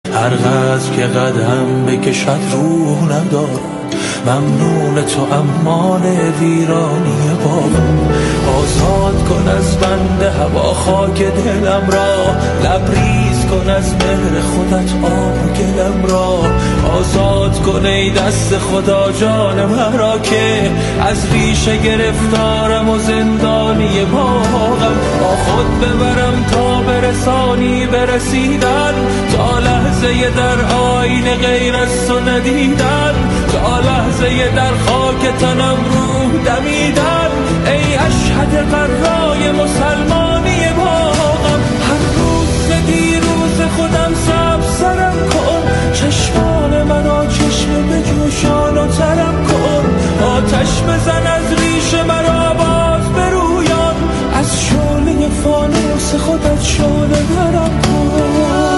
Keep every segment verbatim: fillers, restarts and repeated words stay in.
هر قدر که قدم بکشد روح ندارد. ممنون تو امان ویرانی باغم. آزاد کن از بند هوا خاک دلم را، لبریز کن از مهر خودت آب گلم را. آزاد کن ای دست خدا جان مرا که از ریشه گرفتارم و زندانی باغم. با خود ببرم تا برسانی برسیدن، تا لحظه در آینه غیر از تو ندیدن، تا لحظه در خاک تنم روح دمیدن. ای اشهد قرای مسلمانی باغم، هر روز دیروز خودم سبزرم کن. چشمان منو چشم به جوشان و ترم کن. آتش بزن از ریش مرا باز برویان، از شعله فانوس خودت شعله درم کن.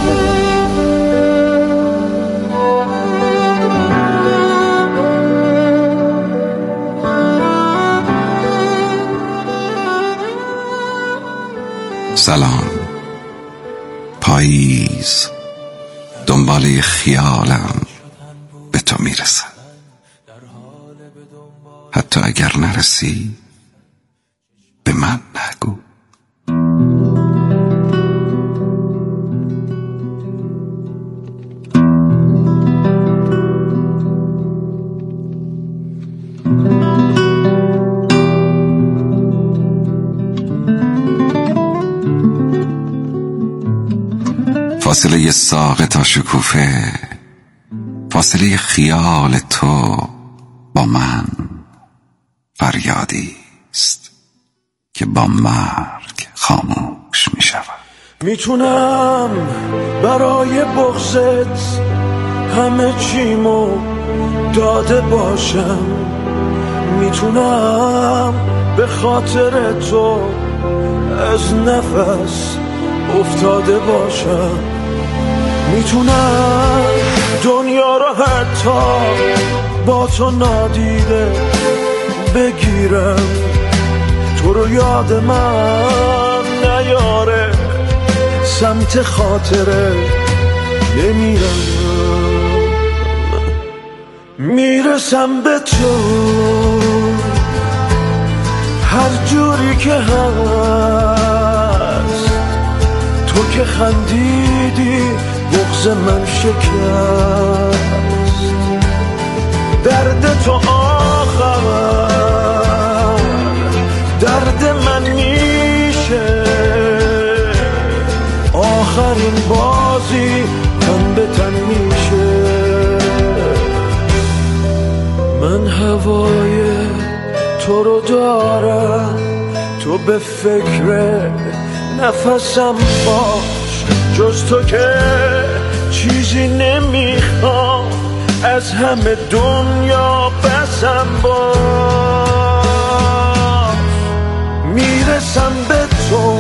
سلام. پاییز دنباله خیالم به تو میرسد، حتی اگر نرسی به من نگو. فاصله ساق تا شکوفه، فاصله خیال تو با من فریادی است که با مرگ خاموش می شود. میتونم برای بغضت همه چیمو داده باشم، میتونم به خاطر تو از نفس افتاده باشم، میتونم دنیا رو حتی با تو نادیده بگیرم، تو رو یاد من نیاره سمت خاطره نمیرم. میرسم به تو هر جوری که هست، تو که خندیدی بغض من شکست. درد تو آخر درد من میشه، آخرین بازی تن به تن میشه. من هوای تو رو دارم، تو به فکر نفسم باش، جز تو که چیزی نمیخوام از همه دنیا بسم باش. میرسم به تو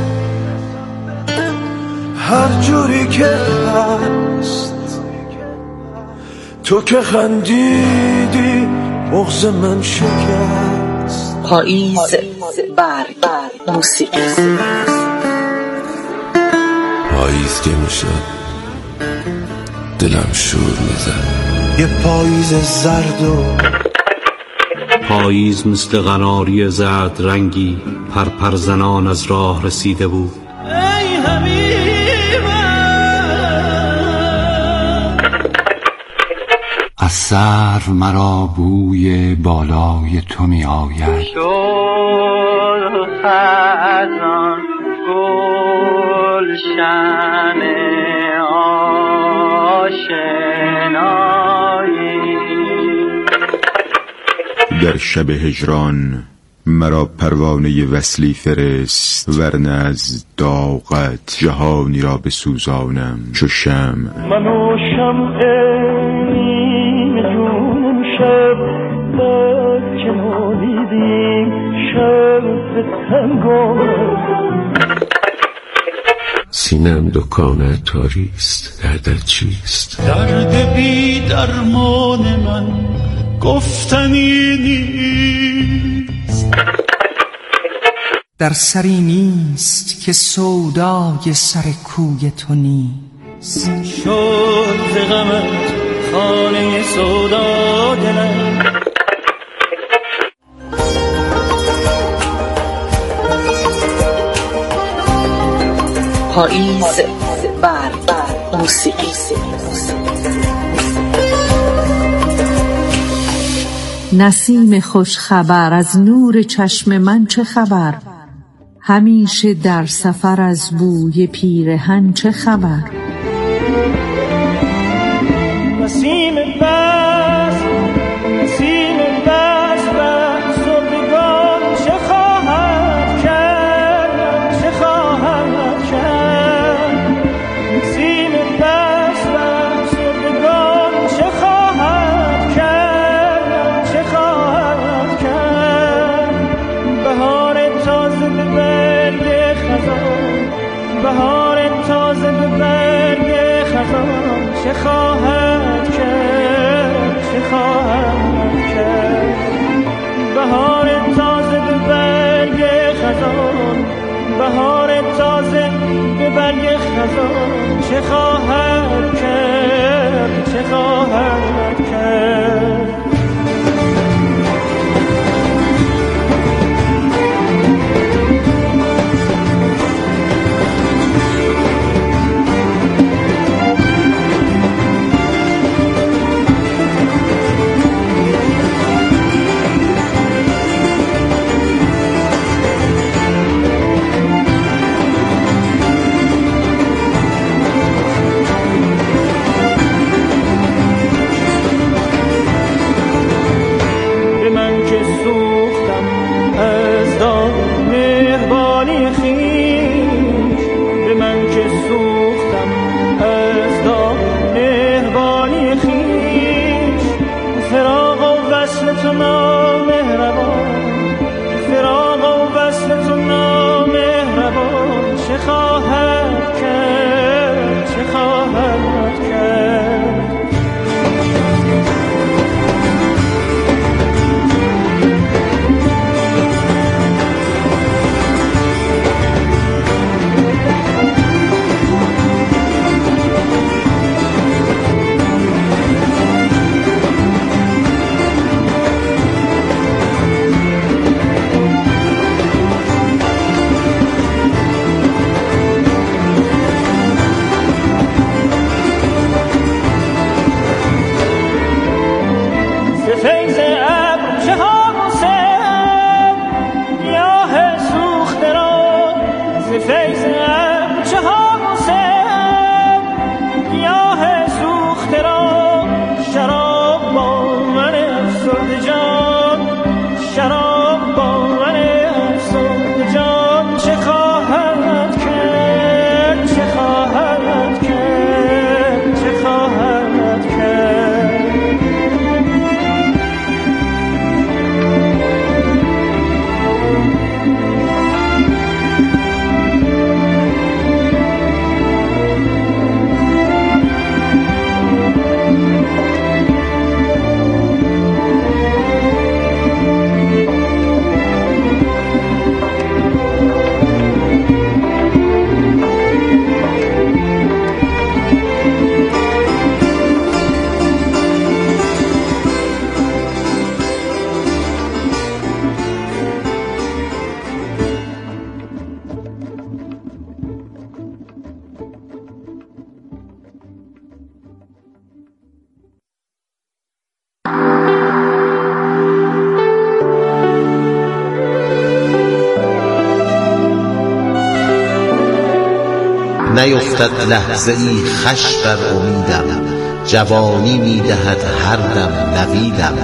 هر جوری که هست، تو که خندیدی بغض من شکست. پاییز برگ موسیقی. پاییز که میشد دلم شور میزد، یه پاییز زرد و پاییز مثل قناری زرد رنگی پرپر زنان از راه رسیده بود. ای حبیبم، از سرو مرا بوی بالای تو می آید، شد خزان گلشن آشنایی. در شب هجران مرا پروانه وصلی فرست، ورنه از داغت جهانی را بسوزانم چو شمع. من و شمع جون شب که نالیدیم شب تنگام. سینم دکان تاریست، دردت چیست؟ درد بی درمان من گفتنی نیست. در سری نیست که سودای سر کوی تو نیست. شد ز غمت خانه سودا دلم. پاییز بر بر موسیقی. نسیم خوش خبر از نور چشم من چه خبر؟ همیشه در سفر از بوی پیرهن چه خبر؟ نسیم بس نسیم بس بس سردگان چه خواهد کرد چه خواهد کرد؟ نسیم بس بس سردگان چه خواهد کرد چه خواهد کرد؟ بهار تازه به برگ خزان، بهار تازه به برگ خزان چه خواهد کرد چه خواهد کرد؟ بهار تازه به برگ خزان، بهار تازه به برگ خزان چه خواهد کرد چه خواهد کرد؟ نیفتد لحظه ای خش بر امیدم، جوانی میدهد هر دم نویدم.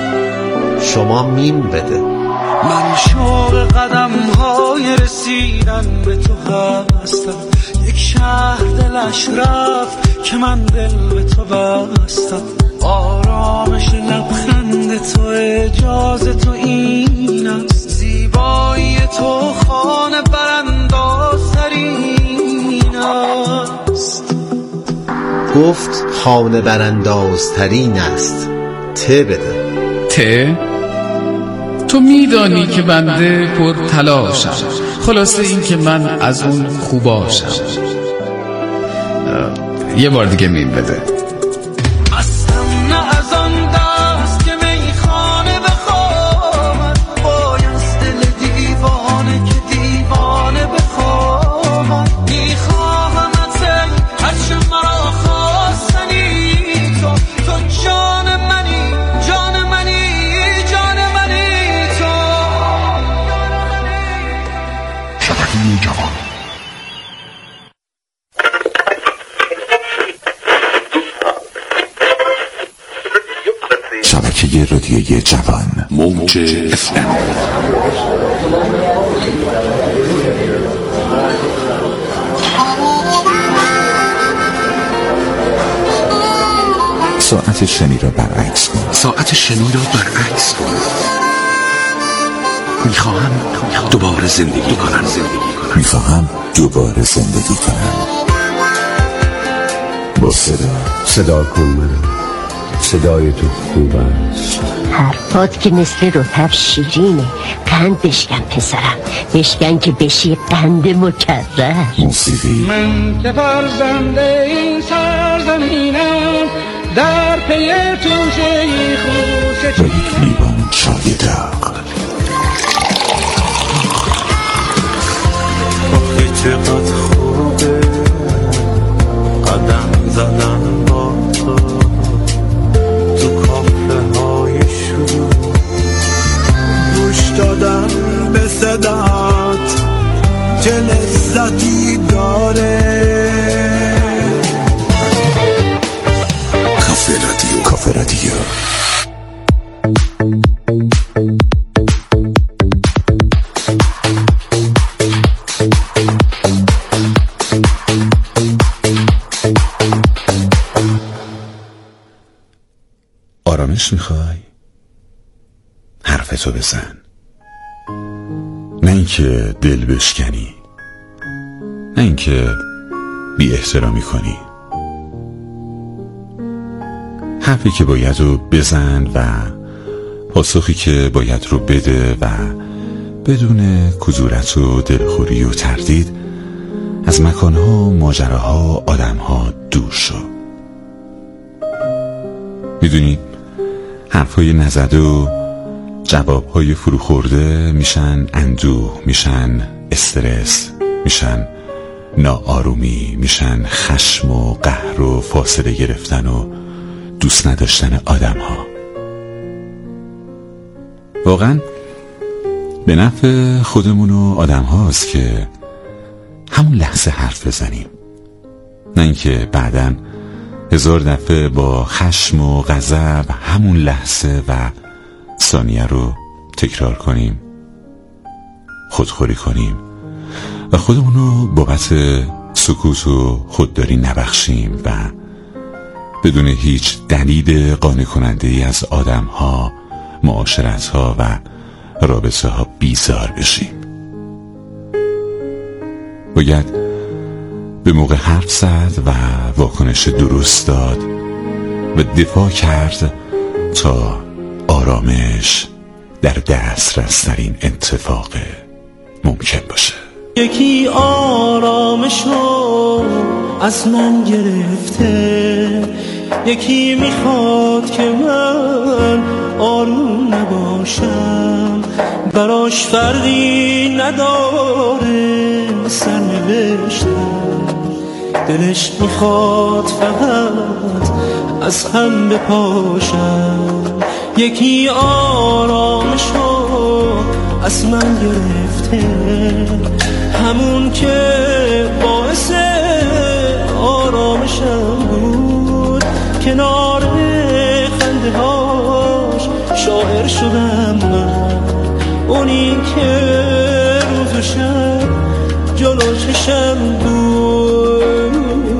شما میم بده. من شوق قدم های رسیدن به تو هستم، یک شهر دلش رفت که من دل به تو بستم. آرامش لبخند تو اجازه تو این است، زیبایی تو خانه براندازترین است. گفت خانه براندازترین است. ته بده. ته؟ تو میدانی که بنده پر تلاشم، خلاصه این که من از اون خوباشم. یه بار دیگه میل بده. شبکه رادیویی جوان موج اف ام. ساعت شنی را برعکس کن. ساعت شنی را برعکس کن. میخواهم دوباره زندگی کنم. میخواهم دوباره زندگی کنم. با صدا صدا کن من. صدای تو خوب است. حرفات که مثل رطب شیرینه. قند بشکن پسرم، بشکن که بشی قند مکرر. موسیقی. من که فرزنده این سرزمینم، در پی توشه خوش و یک لیوان چای داغ. آخه چقدر خوبه قدم زدن با تو تو کافه های شروع، گوش دادن به صدات چه لذتی داره. کافه رادیو. کافه رادیو. آرامش میخوای؟ حرفتو بزن، نه اینکه دل بشکنی، نه اینکه بی احترامی کنی. حرفی که باید رو بزن و پاسخی که باید رو بده و بدون کدورت و دلخوری و تردید از مکانها، ماجراها، آدمها دور شو. میدونی حرفای نزده و جوابهای فروخورده میشن اندوه، میشن استرس، میشن ناآرومی، میشن خشم و قهر و فاصله گرفتن و دوست نداشتن آدم ها. واقعا به نفع خودمون و آدم هاست که همون لحظه حرف بزنیم، نه اینکه بعداً هزار دفعه با خشم و غضب همون لحظه و ثانیه رو تکرار کنیم، خودخوری کنیم و خودمون رو بابت سکوت و خودداری نبخشیم و بدون هیچ دلیل قانع کننده ای از آدم ها، معاشرت ها و رابطه ها بیزار بشیم. باید به موقع حرف زد و واکنش درست داد و دفاع کرد تا آرامش در دسترس‌ترین اتفاق ممکن باشه. یکی آرامشو از من گرفته، یکی میخواد که من آروم نباشم، براش فرقی نداره سرنوشتم، دلش میخواد فقط از هم بپاشم. یکی آرامشو از من گرفته، همون که باعث آرامشم بود، کنار خنده هاش شاعر شدم من، اونی که روز و شب جلو چشم بود.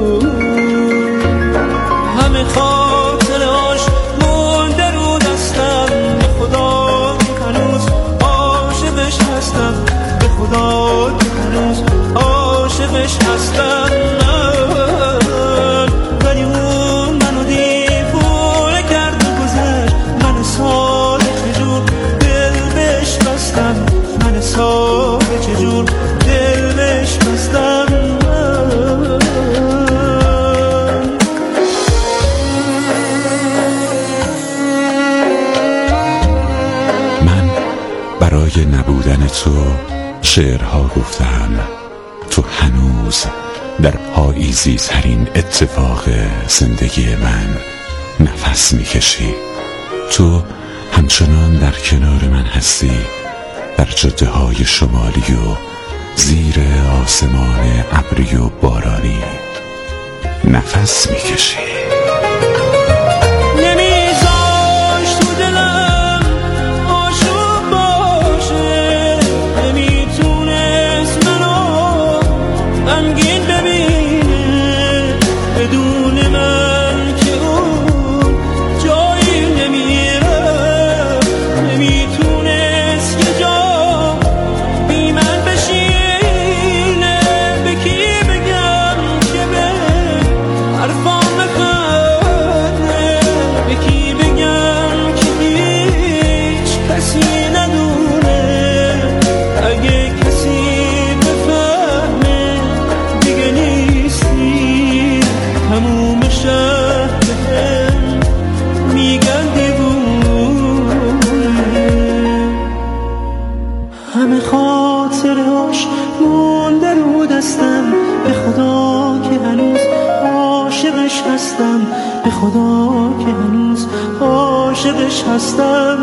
همه خاطرهاش مونده رو دستم، به خدا هنوز عاشقش هستم، به خدا هنوز عاشقش هستم من. ولی اون منو دیوونه کرد و گذشت، من ساده چجور دل بهش بستم، من ساده چجور دل بهش بستم من. نبودن تو شعرها گفتم. تو هنوز در پاییزی ترین اتفاق زندگی من نفس میکشی. تو همچنان در کنار من هستی، در جاده های شمالی و زیر آسمان ابری و بارانی نفس میکشی. به خدا که هنوز عاشقش هستم،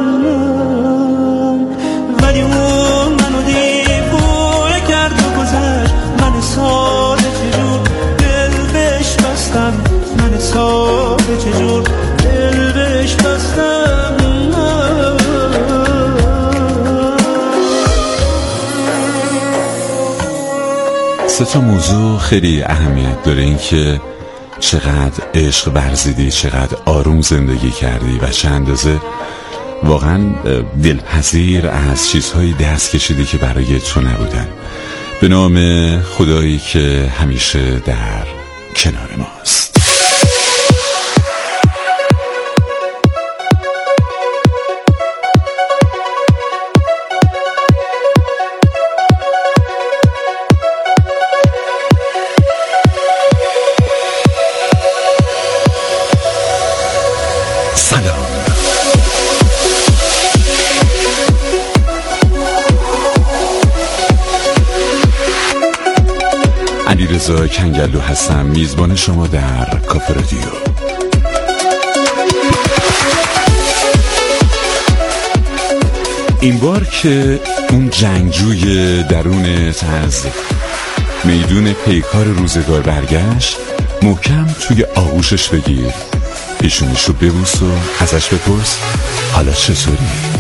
ولی اون منو دیوونه کرد و گذشت. من ساده چجور دل بهش بستم، من ساده چجور دل بهش بستم. سه تا موضوع خیلی اهمیت داره، این که چقدر عشق ورزیدی، چقدر آروم زندگی کردی و چه اندازه واقعا دلپذیر از چیزهایی دست کشیدی که برای تو نبودن. به نام خدایی که همیشه در کنار ماست. علیرضا کنگلو هستم، میزبان شما در کافه رادیو. این بار که اون جنگجوی درونت از میدون پیکار روزگار برگشت، محکم توی آغوشش بگیر، پیشونیشو ببوس و ازش بپرس حالا چطوری؟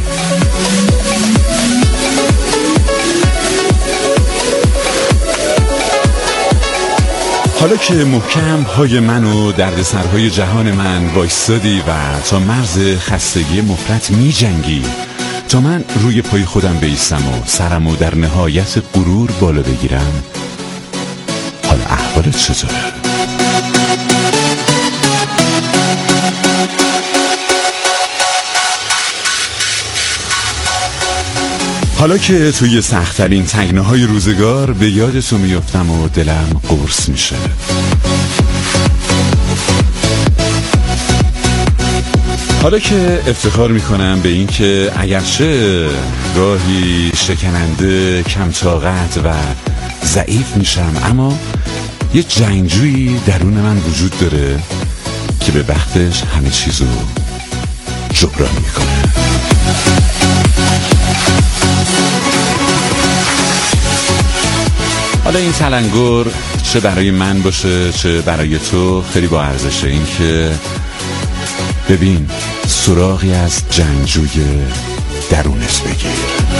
حالا که محکم پای من و دردسرهای جهان من وایستادی و تا مرز خستگی مفرط می جنگی تا من روی پای خودم بیستم و سرمو در نهایت غرور بالا بگیرم، حالا احوالت چطوره؟ حالا که توی سخت‌ترین تنگناهای روزگار به یاد تو میافتم و دلم قرص میشه. حالا که افتخار میکنم به این که اگرچه گاهی شکننده، کم طاقت و ضعیف میشم، اما یه جنگجویی درون من وجود داره که به وقتش همه چیزو جبران میکنه. حالا این تلنگر چه برای من باشه چه برای تو خیلی با ارزشه، این که ببین سراغی از جنگجوی درونت بگیر.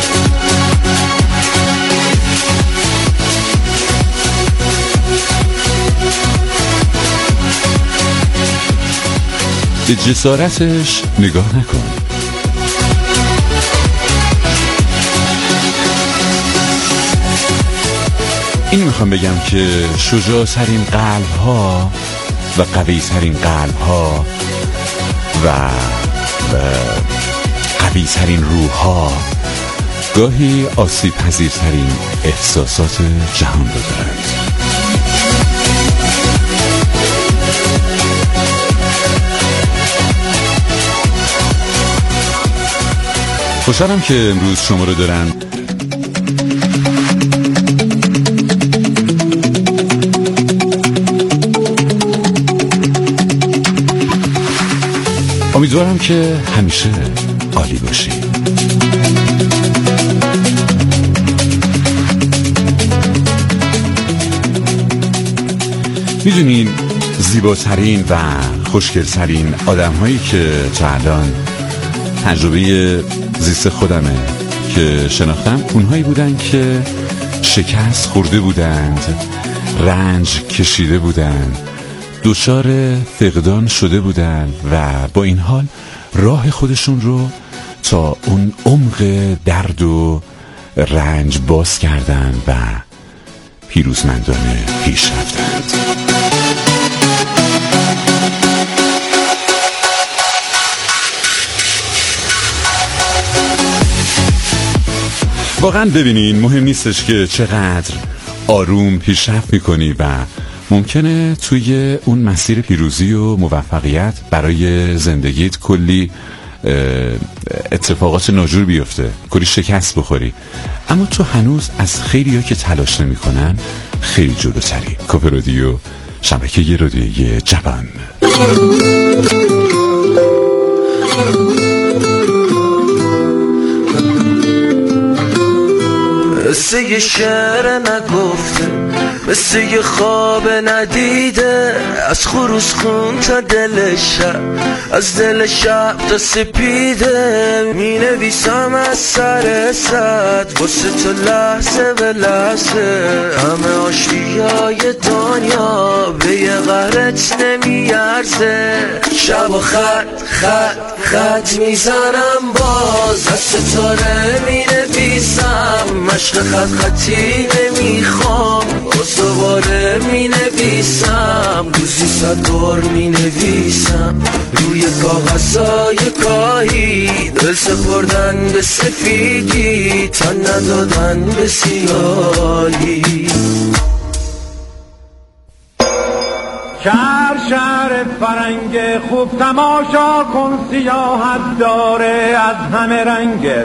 به جسارتش نگاه نکن، این میخوام بگم که شجاع‌ترین قلب ها و قوی ترین قلب ها و قوی ترین روح ها گاهی آسیب پذیرترین احساسات جهان رو دارند. خوشحالم که امروز شما رو دارم امیدوارم که همیشه عالی باشی. میدونین زیباترین و خوشگلترین آدم هایی که تا الان تجربه زیست خودمه که شناختم اونهایی بودن که شکست خورده بودند، رنج کشیده بودند، دچار فقدان شده بودند و با این حال راه خودشون رو تا اون عمق درد و رنج باز کردن و پیروزمندانه پیش رفتند. واقعا ببینین مهم نیستش که چقدر آروم پیشرفت میکنی و ممکنه توی اون مسیر پیروزی و موفقیت برای زندگیت کلی اتفاقات ناجور بیفته، کلی شکست بخوری، اما تو هنوز از خیلی ها که تلاش نمی کنن خیلی جلوتری. کافه رادیو، شبکه رادیویی جوان. مثل یه شعر نگفته، مثل یه خواب ندیده، از خروس خون تا دل شب، از دل شب تا سپیده، می نویسم از سر صد واسه تو لحظه به لحظه، همه آشتیای دنیا به یه قهرت نمیارزه، شب و خط خط خط میزنم باز، از ستاره می نویسم، مشق خط خطی نمیخوام، باز دوباره می نویسم، روزی صد بار می نویسم، روی کاغذهای کاهی، دل سپردن به سفیدی، تا ندادن به سیاهی. شهر شهر فرنگ خوب تماشا کن، سیاحت داره از همه رنگه،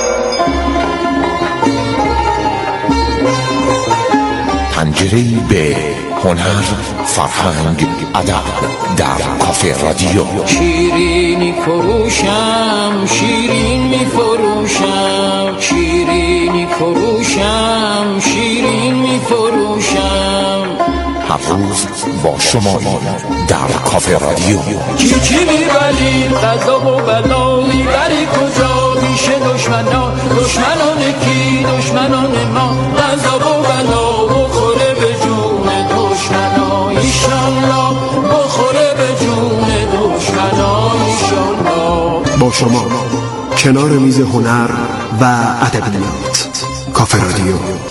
پنجره‌ای به هنر، فرهنگ، ادب در کافه رادیو. شیرینی فروشم، شیرین می فروشم، شیرینی فروشم، شیرین می فروشم، هر روز با شما در کافه رادیو. چی چی میبری غذا و بلا میبری کجا، پیش دشمنان، دشمنان کی، دشمنان ما، غذا و بلا بخوره به جون دشمنان ایشالله، بخوره به جون دشمنان ایشالله. با شما کنار میز هنر و ادبیات، کافه رادیو.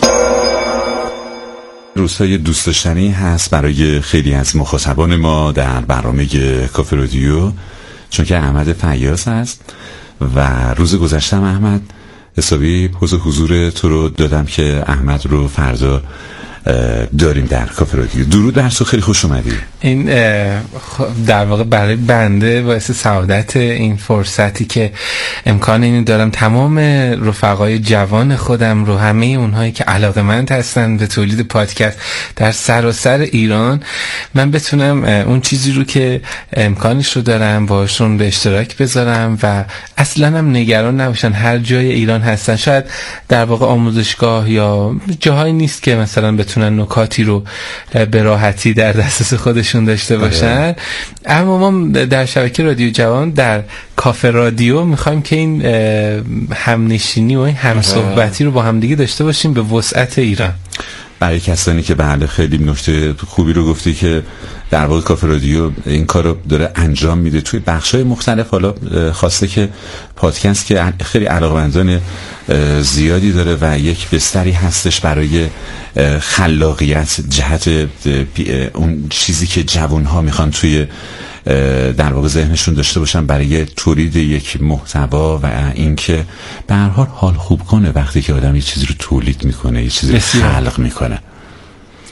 روزهای دوست داشتنی هست برای خیلی از مخاطبان ما در برنامه کافه رادیو، چون که احمد فیاض هست و روز گذشتم احمد حسابی پوز حضور تو رو دادم که احمد رو فردا داریم در کافه رادیو. درود بر تو، خیلی خوش اومدی. این در واقع برای بنده باعث سعادت این فرصتی که امکان اینو دارم تمام رفقای جوان خودم رو، همه اونهایی که علاقه‌مند هستن به تولید پادکست در سراسر ایران، من بتونم اون چیزی رو که امکانش رو دارم باشون به اشتراک بذارم و اصلا هم نگران نباشن هر جای ایران هستن. شاید در واقع آموزشگاه یا جاهایی نیست که مثلا بتونن نکاتی رو به راحتی در دسترس خودشون داشته باشن، اما ما در شبکه رادیو جوان در کافه رادیو میخوایم که این همنشینی و این همصحبتی رو با همدیگه داشته باشیم به وسعت ایران. برای کسانی که بله خیلی نکته خوبی رو گفتی که در واقع کافه رادیو این کار رو داره انجام میده توی بخش‌های مختلف. حالا خواسته که پادکست که خیلی علاقه‌مندان زیادی داره و یک بستری هستش برای خلاقیت جهت اون چیزی که جوان‌ها میخوان توی در واقع ذهنشون داشته باشن برای تولید یک محتوا و اینکه به هر حال حال خوب کنه وقتی که آدم یه چیزی رو تولید میکنه، یه چیزی رو خلق میکنه.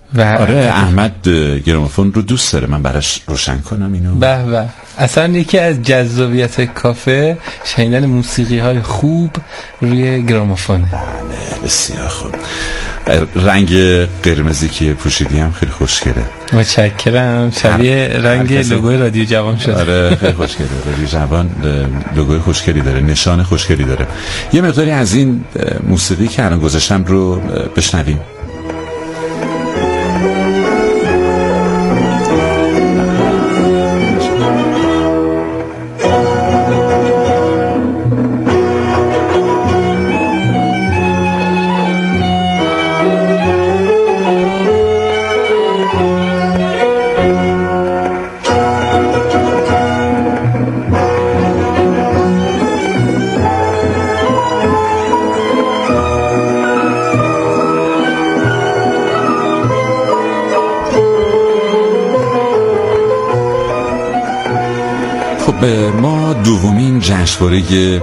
و آره احمد گرامافون رو دوست داره، من براش روشن کنم اینو. به به، اصلا یکی از جذابیت کافه شنیدن موسیقی های خوب روی گرامافونه. بله بسیار خوب. رنگ قرمزی که پوشیدی هم خیلی خوشگله. متشکرم. شبیه رنگ لوگوی رادیو جوان شده. آره خیلی خوشگله. رادیو جوان لوگوی خوشگلی داره، نشان خوشگلی داره. یه مقداری از این موسیقی که الان گذاشتم رو بشنویم. ما دومین جشنواره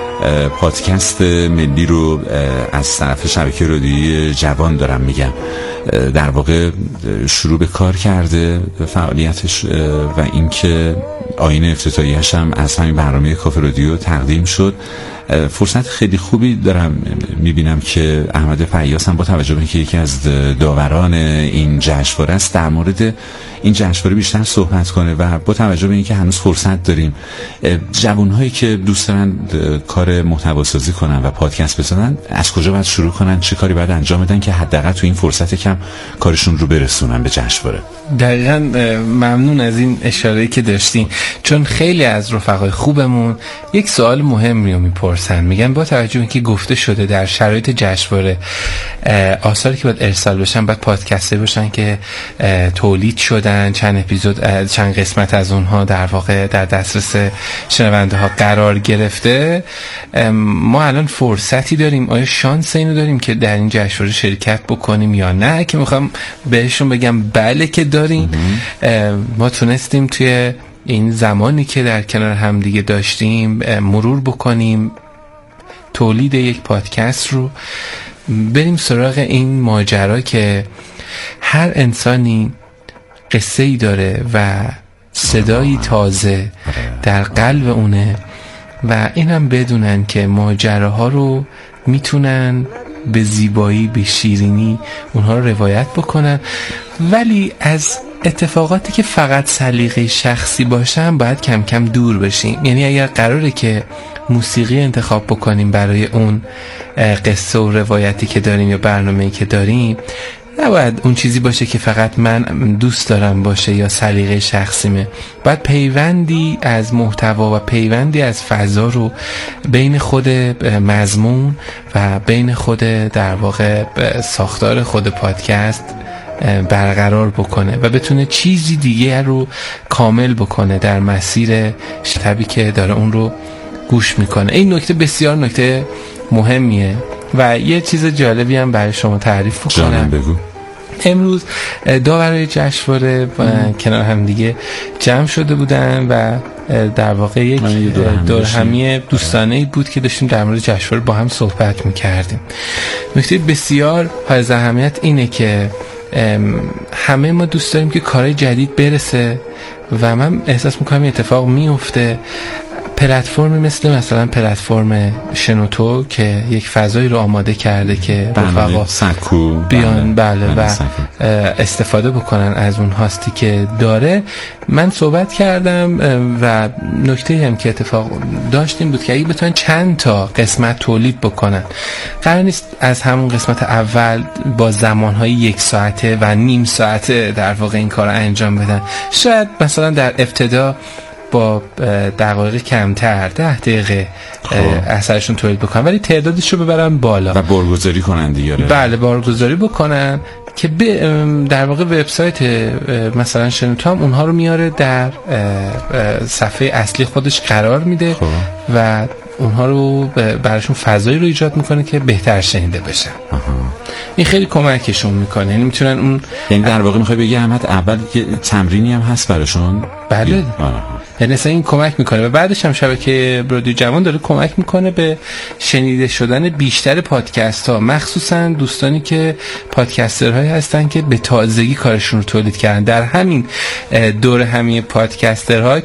پادکست ملی رو از طرف شبکه رادیویی جوان دارم میگم، در واقع شروع به کار کرده فعالیتش و اینکه آیین افتتاحیه‌اش هم از همین برنامه کافه رادیو تقدیم شد. فرصت خیلی خوبی دارم میبینم که احمد فیاض هم با توجه به اینکه یکی از داوران این جشنواره است در مورد این جشنواره بیشتر صحبت کنه و با توجه به اینکه هنوز فرصت داریم، جوانهایی که دوست دارن کار محتوا سازی کنن و پادکست بزنن از کجا باید شروع کنن، چه کاری باید انجام بدن که حداقل تو این فرصت کم کارشون رو برسونن به جشنواره؟ دقیقاً ممنون از این اشاره‌ای که داشتین، چون خیلی از رفقای خوبمون یک سوال مهمی رو میپرسن، میگن با توجه به اینکه گفته شده در شرایط جشنواره آثاری که باید ارسال بشن باید پادکسته باشن که تولید شدن، چند اپیزود چند قسمت از اونها در واقع در دسترس شنونده ها قرار گرفته، ما الان فرصتی داریم، آیا شانس اینو داریم که در این جشنواره شرکت بکنیم یا نه؟ که میخوام بهشون بگم بله که داریم. ما تونستیم توی این زمانی که در کنار هم دیگه داشتیم مرور بکنیم تولید یک پادکست رو، بریم سراغ این ماجرا که هر انسانی قصه ای داره و صدایی تازه در قلب اونه و این هم بدونن که ماجراها رو میتونن به زیبایی به شیرینی اونها رو روایت بکنن، ولی از اتفاقاتی که فقط سلیقه شخصی باشن باید کم کم دور بشیم. یعنی اگر قراره که موسیقی انتخاب بکنیم برای اون قصه و روایتی که داریم یا برنامه‌ای که داریم، نباید اون چیزی باشه که فقط من دوست دارم باشه یا سلیقه شخصیمه. باید پیوندی از محتوا و پیوندی از فضا رو بین خود مضمون و بین خود در واقع ساختار خود پادکست برقرار بکنه و بتونه چیزی دیگه رو کامل بکنه در مسیر شبی که داره اون رو گوش میکنه. این نکته بسیار نکته مهمیه و یه چیز جالبی هم برای شما تعریف بکنم. بگو. امروز داورای جشنواره کنار هم دیگه جمع شده بودن و در واقع یک دور همی دوستانه‌ای بود که داشتیم در مورد جشنواره با هم صحبت میکردیم. نکته بسیار حائز اهمیت اینه که همه ما دوست داریم که کارهای جدید برسه و من احساس میکنم این اتفاق میفته. پلتفرمی مثل مثلا پلتفرم شنوتو که یک فضایی رو آماده کرده که رفقا سکو بیان بله و استفاده بکنن از اون هاستی که داره. من صحبت کردم و نکته هم که اتفاق داشتیم بود که اگه بتونن چند تا قسمت تولید بکنن، قرار نیست از همون قسمت اول با زمانهای یک ساعته و نیم ساعته در واقع این کار انجام بدن. شاید مثلا در ابتدا با دقایق کمتر ده دقیقه اثرشون تولید بکنن ولی تعدادش رو ببرن بالا و بارگذاری کنن دیگه. بله بارگذاری بکنن که در واقع وبسایت مثلا شنوتو هم اونها رو میاره در صفحه اصلی خودش قرار میده خواه. و اونها رو براشون فضایی رو ایجاد میکنه که بهتر شنیده بشن. آها. این خیلی کمکشون میکنه، یعنی میتونن اون یعنی در واقع میخوای بگی احمد اول یه تمرینی هم هست براشون؟ بله یعنی اصلا این کمک میکنه و بعدش هم شبکه رادیو جوان داره کمک میکنه به شنیده شدن بیشتر پادکست ها، مخصوصا دوستانی که پادکسترهایی هستن که به تازگی کارشون رو تولید کردن. در همین دور همین پادکسترها